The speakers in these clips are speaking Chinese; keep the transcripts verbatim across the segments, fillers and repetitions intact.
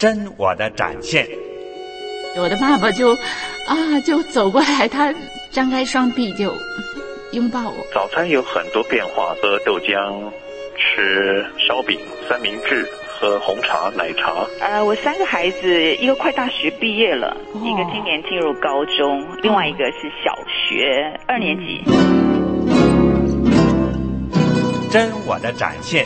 真我的展现。 我的爸爸就啊就走过来，他张开双臂就拥抱我。 早餐有很多变化，喝豆浆，吃烧饼、三明治，喝红茶、奶茶。 呃，我三个孩子，一个快大学毕业了，哦、一个今年进入高中，哦、另外一个是小学二年级。 真我的展现。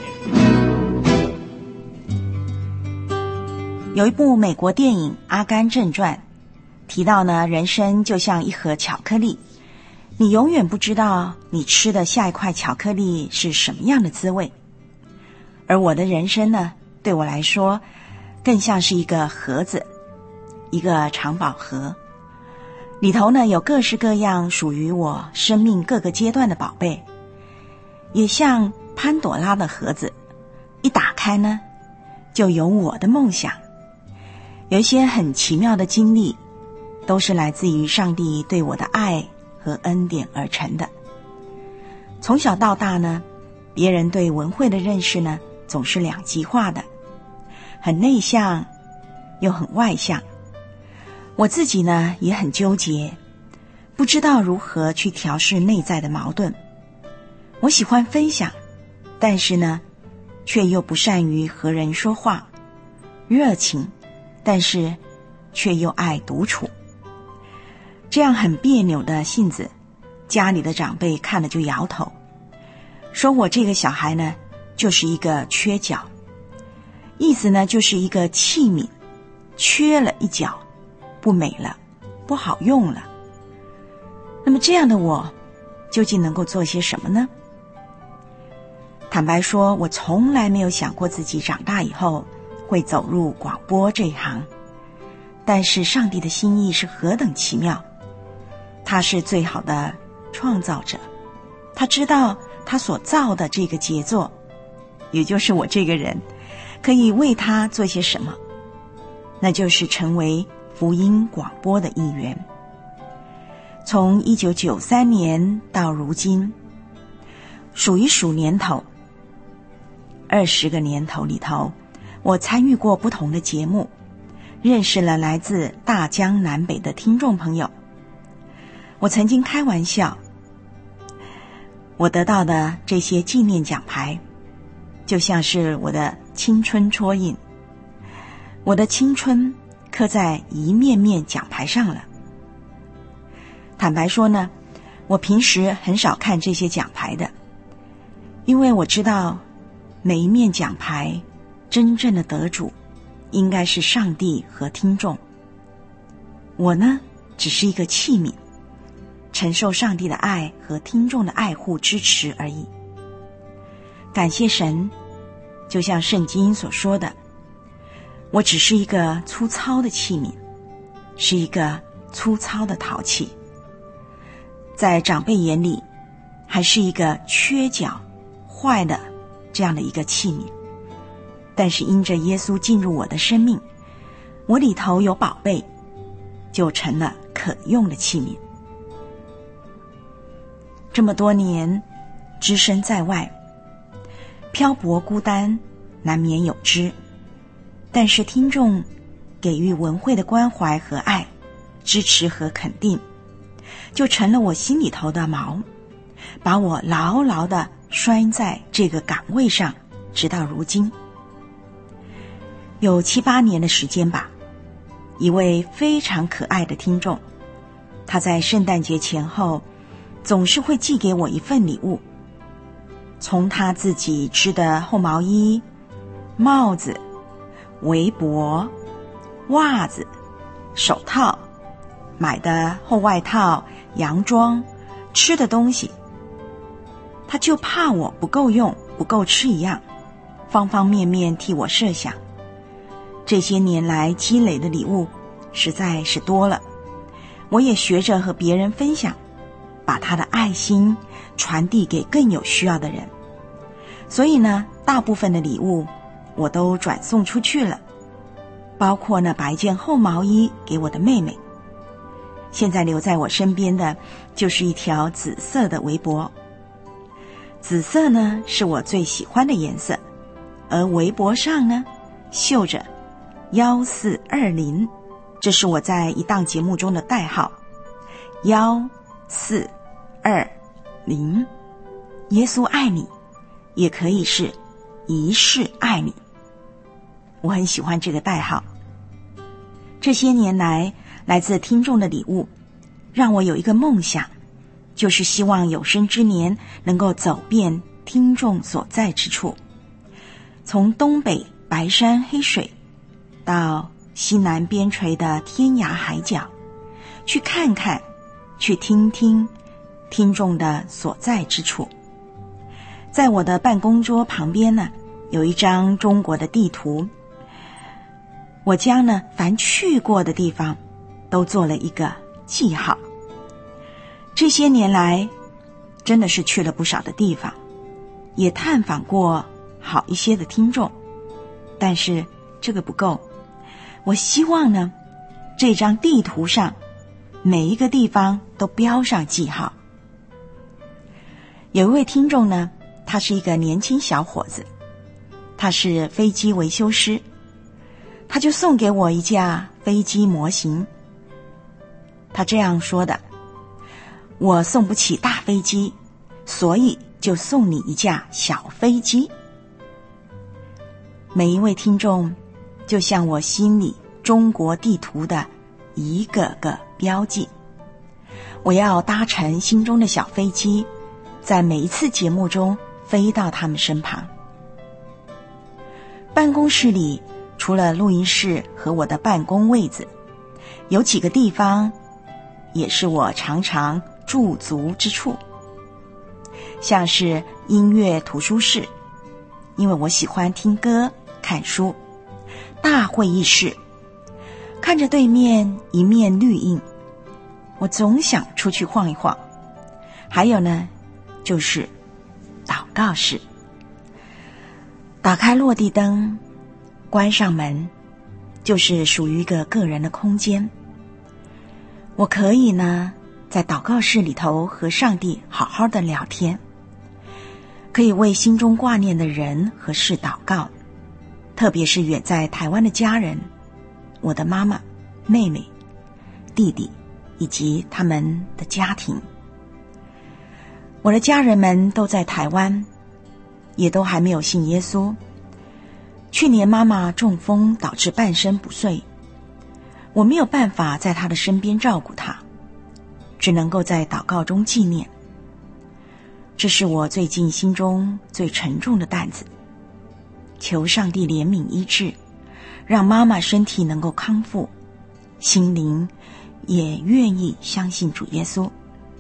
有一部美国电影《阿甘正传》，提到呢，人生就像一盒巧克力，你永远不知道你吃的下一块巧克力是什么样的滋味。而我的人生呢，对我来说更像是一个盒子，一个藏宝盒，里头呢有各式各样属于我生命各个阶段的宝贝，也像潘朵拉的盒子，一打开呢就有我的梦想。有一些很奇妙的经历，都是来自于上帝对我的爱和恩典而成的。从小到大呢，别人对文慧的认识呢总是两极化的，很内向又很外向。我自己呢也很纠结，不知道如何去调试内在的矛盾。我喜欢分享，但是呢却又不善于和人说话，热情但是却又爱独处。这样很别扭的性子，家里的长辈看了就摇头，说我这个小孩呢就是一个缺角，意思呢就是一个器皿缺了一角，不美了，不好用了。那么这样的我究竟能够做些什么呢？坦白说，我从来没有想过自己长大以后会走入广播这一行，但是上帝的心意是何等奇妙，他是最好的创造者，他知道他所造的这个杰作，也就是我这个人，可以为他做些什么，那就是成为福音广播的一员。从一九九三年到如今，数一数年头，二十个年头里头，我参与过不同的节目，认识了来自大江南北的听众朋友。我曾经开玩笑，我得到的这些纪念奖牌就像是我的青春戳印，我的青春刻在一面面奖牌上了。坦白说呢，我平时很少看这些奖牌的，因为我知道每一面奖牌真正的得主应该是上帝和听众，我呢只是一个器皿，承受上帝的爱和听众的爱护支持而已。感谢神，就像圣经所说的，我只是一个粗糙的器皿，是一个粗糙的陶器，在长辈眼里还是一个缺角坏的这样的一个器皿，但是因着耶稣进入我的生命，我里头有宝贝，就成了可用的器皿。这么多年只身在外，漂泊孤单难免有之，但是听众给予文慧的关怀和爱，支持和肯定，就成了我心里头的锚，把我牢牢地拴在这个岗位上，直到如今。有七八年的时间吧，一位非常可爱的听众，他在圣诞节前后总是会寄给我一份礼物，从他自己织的厚毛衣、帽子、围脖、袜子、手套，买的厚外套、洋装，吃的东西，他就怕我不够用不够吃一样，方方面面替我设想。这些年来积累的礼物实在是多了，我也学着和别人分享，把他的爱心传递给更有需要的人。所以呢，大部分的礼物我都转送出去了，包括呢把一件厚毛衣给我的妹妹。现在留在我身边的就是一条紫色的围脖，紫色呢是我最喜欢的颜色，而围脖上呢绣着一四二零，这是我在一档节目中的代号。一四二零，耶稣爱你，也可以是一世爱你。我很喜欢这个代号。这些年来，来自听众的礼物，让我有一个梦想，就是希望有生之年能够走遍听众所在之处，从东北白山黑水到西南边陲的天涯海角，去看看，去听听听众的所在之处。在我的办公桌旁边呢，有一张中国的地图，我将呢凡去过的地方都做了一个记号。这些年来，真的是去了不少的地方，也探访过好一些的听众，但是这个不够。我希望呢，这张地图上每一个地方都标上记号。有一位听众呢，他是一个年轻小伙子，他是飞机维修师，他就送给我一架飞机模型。他这样说的：我送不起大飞机，所以就送你一架小飞机。每一位听众就像我心里中国地图的一个个标记，我要搭乘心中的小飞机，在每一次节目中飞到他们身旁。办公室里除了录音室和我的办公位子，有几个地方也是我常常驻足之处，像是音乐图书室，因为我喜欢听歌看书；大会议室，看着对面一面绿荫，我总想出去晃一晃；还有呢，就是祷告室。打开落地灯，关上门，就是属于一个个人的空间。我可以呢，在祷告室里头和上帝好好的聊天，可以为心中挂念的人和事祷告，特别是远在台湾的家人，我的妈妈、妹妹、弟弟以及他们的家庭。我的家人们都在台湾，也都还没有信耶稣。去年妈妈中风导致半身不遂，我没有办法在她的身边照顾她，只能够在祷告中纪念。这是我最近心中最沉重的担子，求上帝怜悯医治，让妈妈身体能够康复，心灵也愿意相信主耶稣。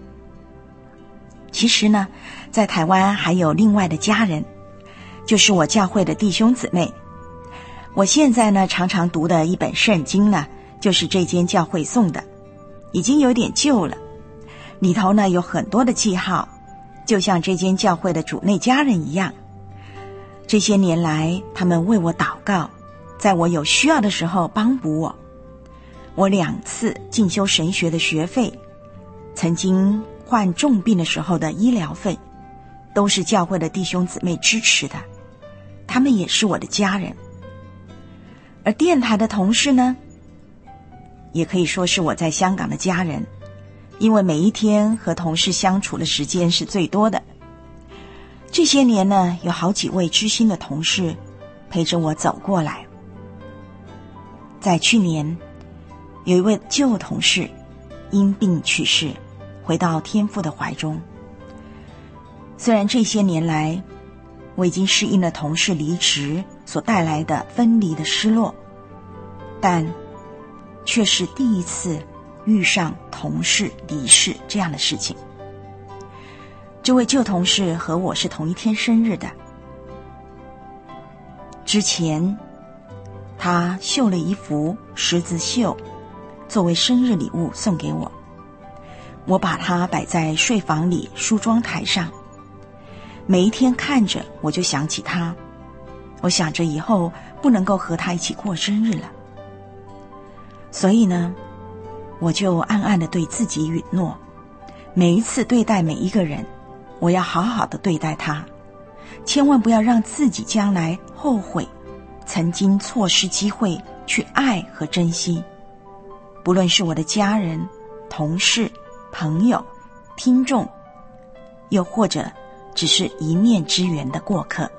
其实呢，在台湾还有另外的家人，就是我教会的弟兄姊妹。我现在呢常常读的一本圣经呢，就是这间教会送的，已经有点旧了，里头呢有很多的记号，就像这间教会的主内家人一样。这些年来，他们为我祷告，在我有需要的时候帮补我。我两次进修神学的学费，曾经患重病的时候的医疗费，都是教会的弟兄姊妹支持的，他们也是我的家人。而电台的同事呢，也可以说是我在香港的家人，因为每一天和同事相处的时间是最多的。这些年呢，有好几位知心的同事陪着我走过来。在去年，有一位旧同事因病去世，回到天父的怀中。虽然这些年来，我已经适应了同事离职所带来的分离的失落，但却是第一次遇上同事离世这样的事情。这位旧同事和我是同一天生日的，之前他绣了一幅十字绣作为生日礼物送给我，我把它摆在睡房里梳妆台上，每一天看着我就想起他，我想着以后不能够和他一起过生日了，所以呢，我就暗暗地对自己允诺，每一次对待每一个人，我要好好的对待他，千万不要让自己将来后悔曾经错失机会去爱和珍惜，不论是我的家人、同事、朋友、听众，又或者只是一面之缘的过客。